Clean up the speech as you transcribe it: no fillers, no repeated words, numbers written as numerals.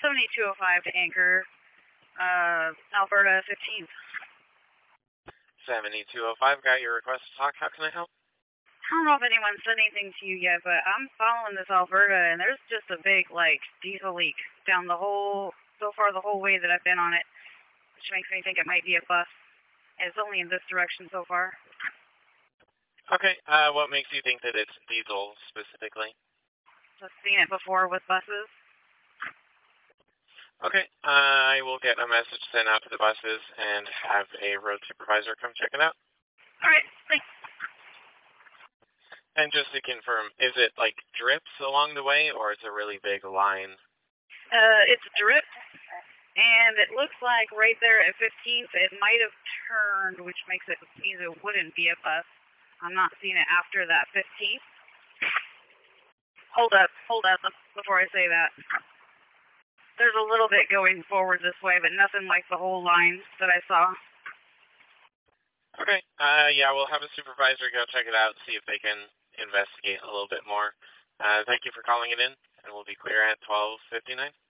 7205 to Anchor, Alberta 15th. 7205, got your request to talk. How can I help? I don't know if anyone said anything to you yet, but I'm following this Alberta, and there's just a big, diesel leak down the whole way that I've been on it, which makes me think it might be a bus. And it's only in this direction so far. Okay, what makes you think that it's diesel specifically? I've seen it before with buses. Okay, I will get a message sent out to the buses and have a road supervisor come check it out. All right, thanks. And just to confirm, is it drips along the way, or it's a really big line? It's a drip, and it looks like right there at 15th, it might have turned, which makes it means it wouldn't be a bus. I'm not seeing it after that 15th. Hold up before I say that. There's a little bit going forward this way, but nothing like the whole line that I saw. Okay, yeah, we'll have a supervisor go check it out, see if they can investigate a little bit more. Thank you for calling it in, and we'll be clear at 12:59.